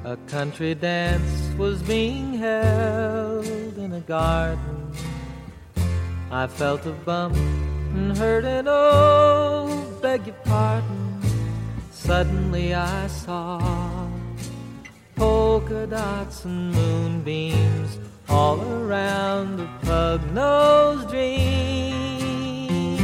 A country dance was being held in a garden. I felt a bump and heard an "oh, beg your pardon." Suddenly I saw polka dots and moonbeams all around the pug-nosed dream.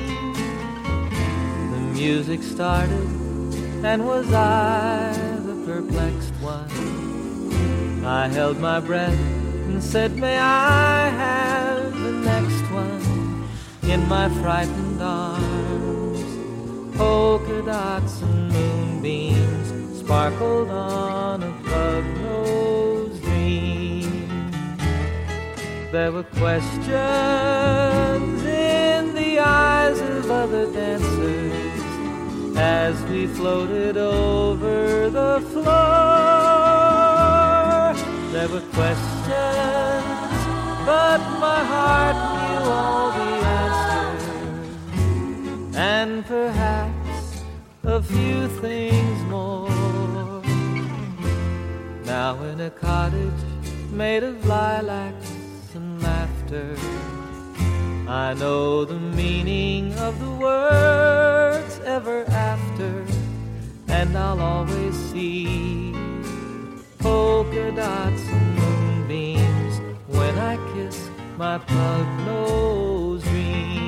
The music started, and was I the perplexed one? I held my breath and said, "May I have the next one?" In my frightened arms, polka dots and moonbeams sparkled on a pug-nosed dream. There were questions in the eyes of other dancers as we floated over the floor. There were questions, but my heart knew all the answers, and perhaps a few things more. Now in a cottage made of lilacs and laughter, I know the meaning of the words ever after, and I'll always see polka dots and moonbeams when I kiss my pug-nosed dream.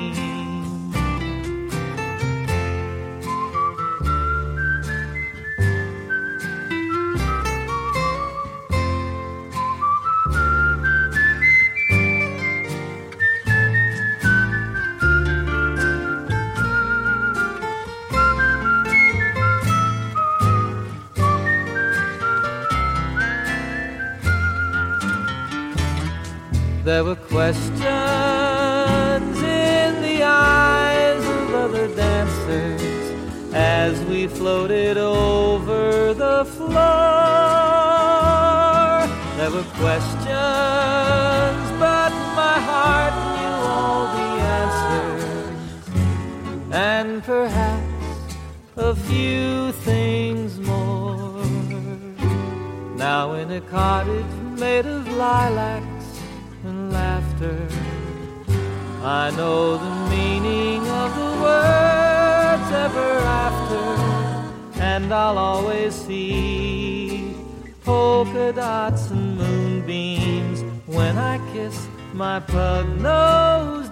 There were questions in the eyes of other dancers as we floated over the floor. There were questions, but my heart knew all the answers, and perhaps a few things more. Now in a cottage made of lilacs and laughter, I know the meaning of the words ever after, and I'll always see polka dots and moonbeams when I kiss my pug-nosed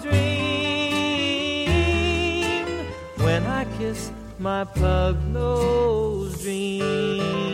dream. When I kiss my pug-nosed dream.